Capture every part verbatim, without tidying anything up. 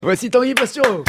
Voici Tanguy Passion.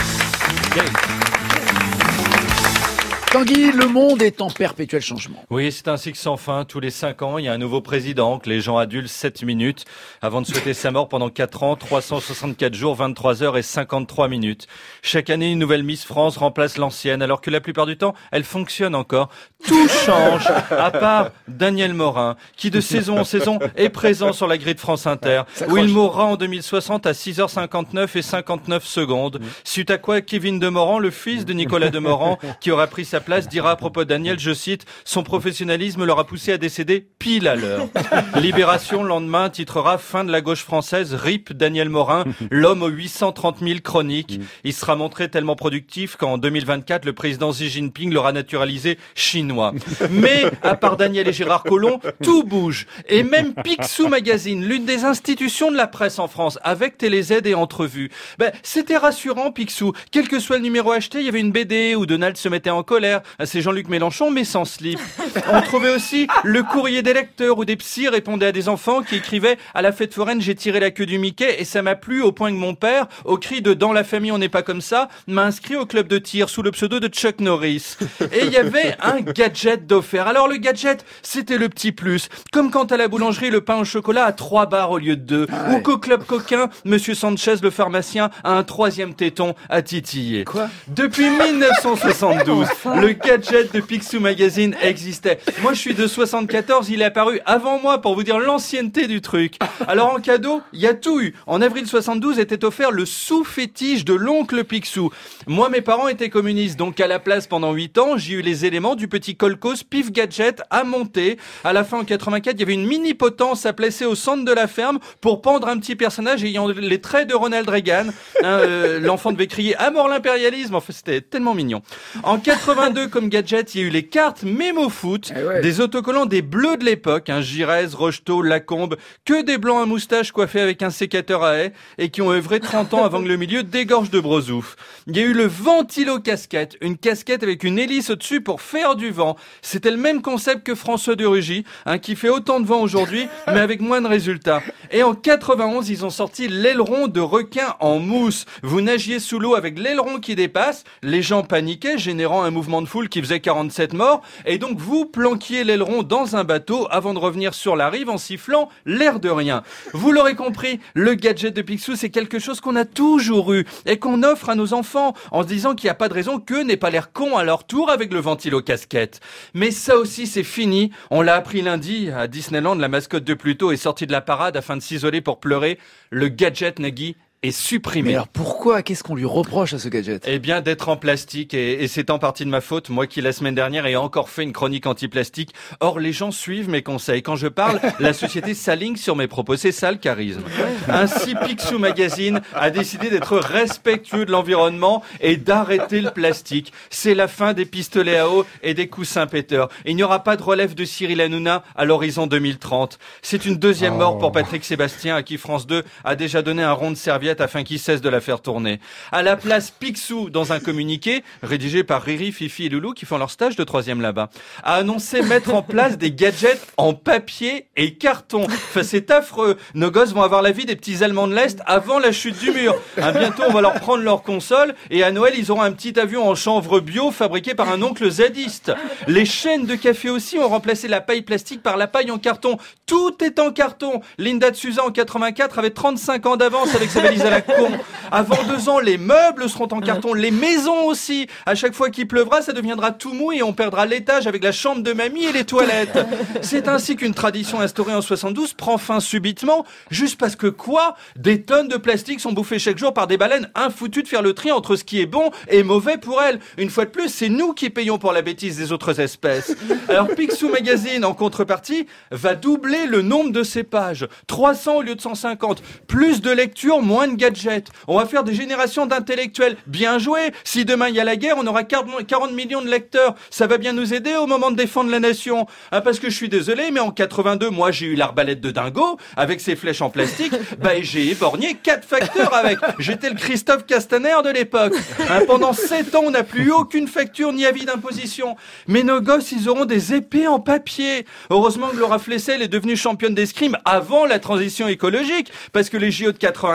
Tanguy, le monde est en perpétuel changement. Oui, c'est un cycle sans fin. Tous les cinq ans, il y a un nouveau président que les gens adulent sept minutes avant de souhaiter sa mort pendant quatre ans, trois cent soixante-quatre jours, vingt-trois heures et cinquante-trois minutes. Chaque année, une nouvelle Miss France remplace l'ancienne, alors que la plupart du temps, elle fonctionne encore. Tout change, à part Daniel Morin, qui de saison en saison est présent sur la grille de France Inter, où il mourra en deux mille soixante à six heures cinquante-neuf et cinquante-neuf secondes. Suite à quoi, Kevin Demorand, le fils de Nicolas Demorand, qui aura pris sa place, dira à propos de Daniel, je cite, son professionnalisme l'aura poussé à décéder pile à l'heure. Libération, le lendemain, titrera fin de la gauche française, R I P Daniel Morin, l'homme aux huit cent trente mille chroniques. Il sera montré tellement productif qu'en deux mille vingt-quatre, le président Xi Jinping l'aura naturalisé chinois. Mais, à part Daniel et Gérard Collomb, tout bouge. Et même Picsou Magazine, l'une des institutions de la presse en France, avec TéléZ et Entrevue. Ben, c'était rassurant, Picsou. Quel que soit le numéro acheté, il y avait une B D où Donald se mettait en colère. C'est Jean-Luc Mélenchon, mais sans slip. On trouvait aussi le courrier des lecteurs où des psys répondaient à des enfants qui écrivaient « À la fête foraine, j'ai tiré la queue du Mickey et ça m'a plu au point que mon père, au cri de « Dans la famille, on n'est pas comme ça », m'a inscrit au club de tir sous le pseudo de Chuck Norris. » Et il y avait un gadget d'offert. Alors le gadget, c'était le petit plus. Comme quand à la boulangerie, le pain au chocolat a trois barres au lieu de deux. Ah ouais. Ou qu'au club coquin, Monsieur Sanchez, le pharmacien, a un troisième téton à titiller. Quoi ? Depuis mille neuf cent soixante-douze, le gadget de Picsou Magazine existait. Moi, je suis de soixante-quatorze, il est apparu avant moi pour vous dire l'ancienneté du truc. Alors en cadeau, il y a tout eu. En avril soixante-douze était offert le sous-fétiche de l'oncle Picsou. Moi, mes parents étaient communistes, donc à la place pendant huit ans, j'ai eu les éléments du petit Colcos Pif Gadget à monter. À la fin, en quatre-vingt-quatre, il y avait une mini-potence à placer au centre de la ferme pour pendre un petit personnage ayant les traits de Ronald Reagan. Hein, euh, l'enfant devait crier « À mort l'impérialisme !» Enfin, c'était tellement mignon. En quatre-vingt-deux, comme gadget, il y a eu les cartes Mémo Foot, eh ouais. Des autocollants des bleus de l'époque, hein, Giresse, Rocheteau, Lacombe, que des blancs à moustache coiffés avec un sécateur à haies et qui ont œuvré trente ans avant que le milieu dégorge de brosouf. Il y a eu le ventilo casquette, une casquette avec une hélice au-dessus pour faire du vent. C'était le même concept que François de Rugy, hein, qui fait autant de vent aujourd'hui, mais avec moins de résultats. Et en quatre-vingt-onze, ils ont sorti l'aileron de requin en mousse. Vous nagiez sous l'eau avec l'aileron qui dépasse, les gens paniquaient, générant un mouvement de foule qui faisait quarante-sept morts, et donc vous planquiez l'aileron dans un bateau avant de revenir sur la rive en sifflant l'air de rien. Vous l'aurez compris, le gadget de Picsou, c'est quelque chose qu'on a toujours eu et qu'on offre à nos enfants en se disant qu'il n'y a pas de raison qu'eux n'aient pas l'air cons à leur tour avec le ventilo casquette. Mais ça aussi, c'est fini. On l'a appris lundi à Disneyland, la mascotte de Pluto est sortie de la parade afin de s'isoler pour pleurer. Le gadget Nagui est supprimé. Mais alors pourquoi ? Qu'est-ce qu'on lui reproche à ce gadget ? Eh bien, d'être en plastique, et, et c'est en partie de ma faute, moi qui la semaine dernière ai encore fait une chronique anti-plastique. Or, les gens suivent mes conseils. Quand je parle, la société s'aligne sur mes propos. C'est ça le charisme. Ainsi, Picsou Magazine a décidé d'être respectueux de l'environnement et d'arrêter le plastique. C'est la fin des pistolets à eau et des coussins péteurs. Il n'y aura pas de relève de Cyril Hanouna à l'horizon deux mille trente. C'est une deuxième mort pour Patrick Sébastien, à qui France deux a déjà donné un rond de serviette afin qu'il cesse de la faire tourner. À la place, Picsou, dans un communiqué, rédigé par Riri, Fifi et Loulou, qui font leur stage de troisième là-bas, a annoncé mettre en place des gadgets en papier et carton. Enfin, c'est affreux. Nos gosses vont avoir la vie des petits Allemands de l'Est avant la chute du mur. Hein, bientôt, on va leur prendre leur console et à Noël, ils auront un petit avion en chanvre bio fabriqué par un oncle zadiste. Les chaînes de café aussi ont remplacé la paille plastique par la paille en carton. Tout est en carton. Linda de Souza, en quatre-vingt-quatre, avait trente-cinq ans d'avance avec sa valise à la con. Avant deux ans, les meubles seront en carton, les maisons aussi. À chaque fois qu'il pleuvra, ça deviendra tout mou et on perdra l'étage avec la chambre de mamie et les toilettes. C'est ainsi qu'une tradition instaurée en soixante-douze prend fin subitement, juste parce que quoi ? Des tonnes de plastique sont bouffées chaque jour par des baleines infoutues de faire le tri entre ce qui est bon et mauvais pour elles. Une fois de plus, c'est nous qui payons pour la bêtise des autres espèces. Alors Picsou Magazine, en contrepartie, va doubler le nombre de ses pages. trois cents au lieu de cent cinquante. Plus de lectures, moins de gadgets. On va faire des générations d'intellectuels. Bien joué. Si demain il y a la guerre, on aura quarante millions de lecteurs. Ça va bien nous aider au moment de défendre la nation. Ah, parce que je suis désolé, mais en quatre-vingt-deux, moi j'ai eu l'arbalète de Dingo avec ses flèches en plastique. Bah, et j'ai éborgné quatre facteurs avec. J'étais le Christophe Castaner de l'époque. Hein, pendant sept ans, on n'a plus eu aucune facture ni avis d'imposition. Mais nos gosses, ils auront des épées en papier. Heureusement que Laura Flessel est devenue championne d'escrime avant la transition écologique, parce que les J O de quatre-vingt-seize, ça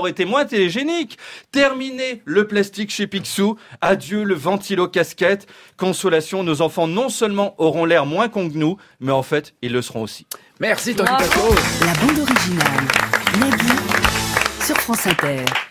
aurait été moins télégénique. Terminé le plastique chez Picsou. Adieu le ventilo casquette. Consolation, nos enfants non seulement auront l'air moins cons que nous, mais en fait, ils le seront aussi. Merci Tanguy Paco. La bande originale, Nagui, sur France Inter.